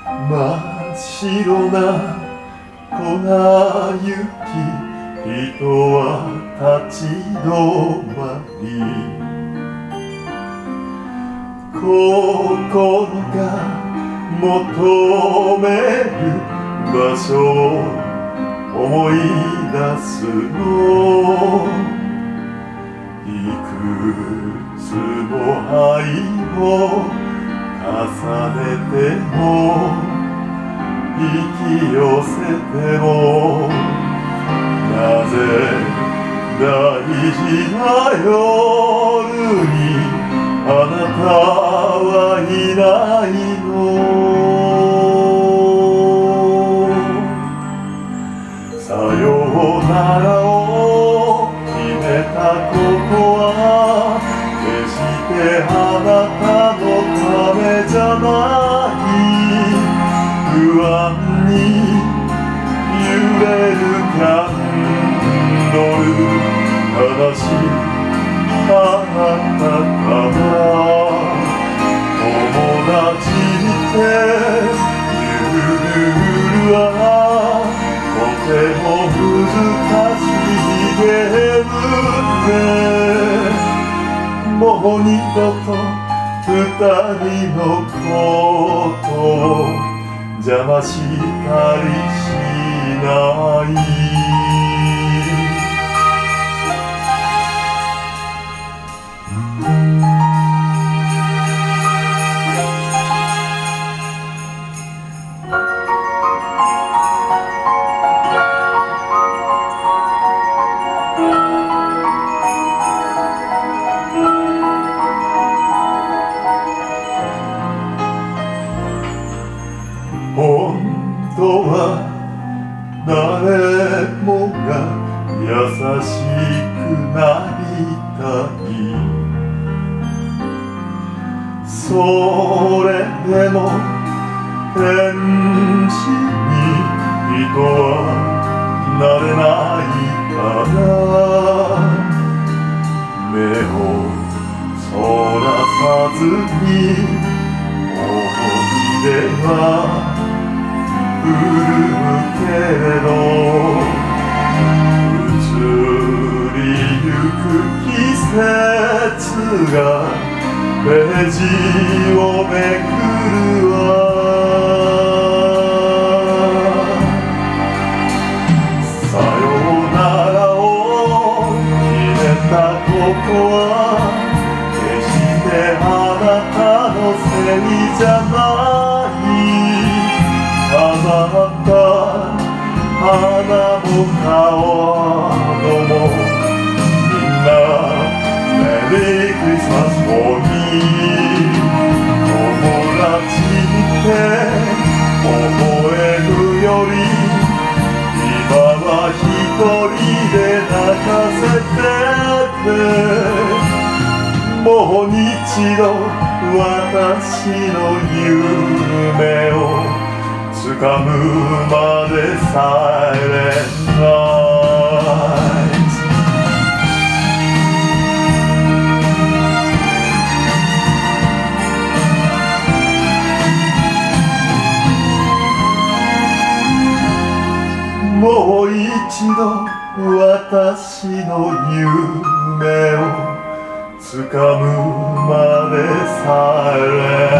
真っ白な粉雪、人は立ち止まり、心が求める場所を思い出すの。いくつも愛を重ねても引き寄せても、なぜ大事な夜にあなたはいないの。さようならを決めたことは決してあなたのためじゃない。不安に揺れるキャンドル、悲しいあなたから友達ってゆるはとても難しいゲームで、もう二度と二人のことを邪魔したりしない。本当は誰もが優しくなりたい。それでも天使に人はなれないから目をそらさずに思い出は潤むけれど、移りゆく季節がページをめくるわ。さようならを決めたことは決してあなたのせいじゃない。花も川もみんなメリークリスマスをに友達って思えるより今は一人で泣かせてね。もう一度私の夢を掴むまでサイレントナイト。もう一度私の夢を掴むまでサイレント